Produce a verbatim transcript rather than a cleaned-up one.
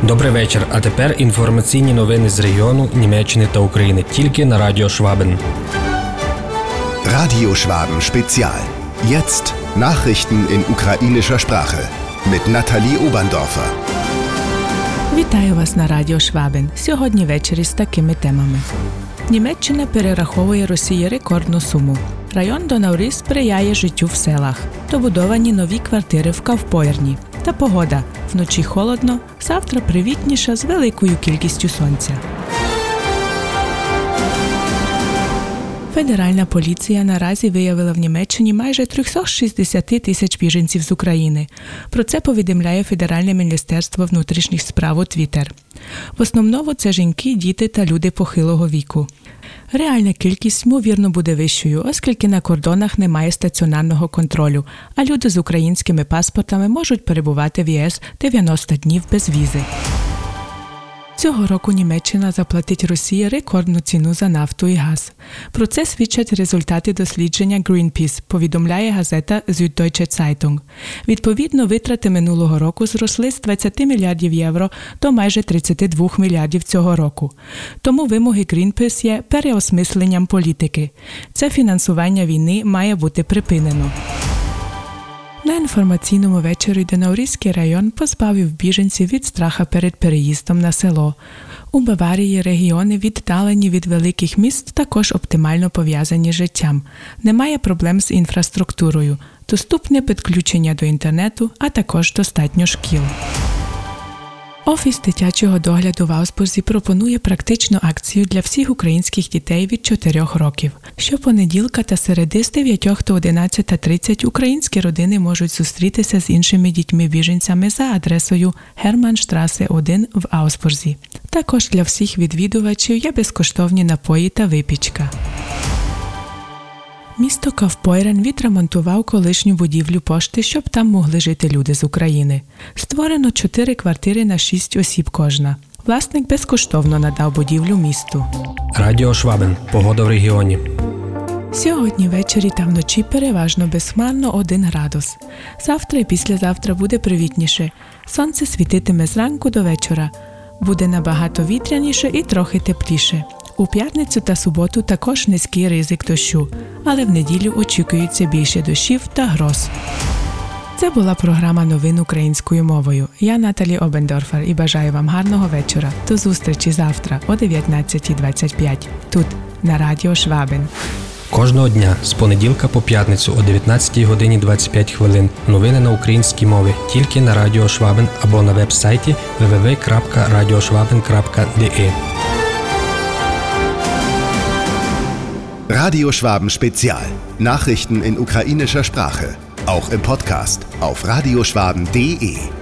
Добрий вечір, а тепер інформаційні новини з регіону, Німеччини та України тільки на Радіо Швабен. Radio Schwaben Spezial. Jetzt Nachrichten in ukrainischer Sprache mit Nathalie Oberndorfer. Вітаю вас на Радіо Швабен. Сьогодні ввечері з такими темами. Німеччина перераховує Росії рекордну суму. Район Донаурі сприяє життю в селах. Добудовані нові квартири в Кавпойрні. Та погода. Вночі холодно, завтра привітніша з великою кількістю сонця. Федеральна поліція наразі виявила в Німеччині майже триста шістдесят тисяч біженців з України. Про це повідомляє Федеральне міністерство внутрішніх справ у Твіттер. В основному це жінки, діти та люди похилого віку. Реальна кількість, ймовірно, буде вищою, оскільки на кордонах немає стаціонарного контролю, а люди з українськими паспортами можуть перебувати в ЄС дев'яносто днів без візи. Цього року Німеччина заплатить Росії рекордну ціну за нафту і газ. Про це свідчать результати дослідження Greenpeace, повідомляє газета Süddeutsche Zeitung. Відповідно, витрати минулого року зросли з двадцять мільярдів євро до майже тридцять два мільярдів цього року. Тому вимоги Greenpeace є переосмисленням політики. Це фінансування війни має бути припинено. На інформаційному вечорі Донаурійський район позбавив біженців від страха перед переїздом на село. У Баварії регіони, віддалені від великих міст, також оптимально пов'язані з життям. Немає проблем з інфраструктурою, доступне підключення до інтернету, а також достатньо шкіл. Офіс дитячого догляду в Аусбурзі пропонує практичну акцію для всіх українських дітей від чотирьох років. Щопонеділка та середи з дев'ятої до одинадцятої тридцять українські родини можуть зустрітися з іншими дітьми-біженцями за адресою Германштрасе один в Аусбурзі. Також для всіх відвідувачів є безкоштовні напої та випічка. Місто Кавпойрен відремонтував колишню будівлю пошти, щоб там могли жити люди з України. Створено чотири квартири на шість осіб кожна. Власник безкоштовно надав будівлю місту. Радіо Швабен. Погода в регіоні. Сьогодні ввечері та вночі переважно безхмарно один градус. Завтра і післязавтра буде привітніше. Сонце світитиме зранку до вечора. Буде набагато вітряніше і трохи тепліше. У п'ятницю та суботу також низький ризик дощу, але в неділю очікується більше дощів та гроз. Це була програма новин українською мовою. Я Наталі Обендорфер і бажаю вам гарного вечора. До зустрічі завтра о дев'ятнадцята двадцять п'ять тут на Радіо Швабен. Кожного дня з понеділка по п'ятницю о дев'ятнадцятій годині двадцять п'ять хвилин новини на українській мові тільки на Радіо Швабен або на веб-сайті дабл ю дабл ю дабл ю крапка радіошвабен крапка де е. Radio Schwaben Spezial. Nachrichten in ukrainischer Sprache. Auch im Podcast auf radioschwaben punkt de.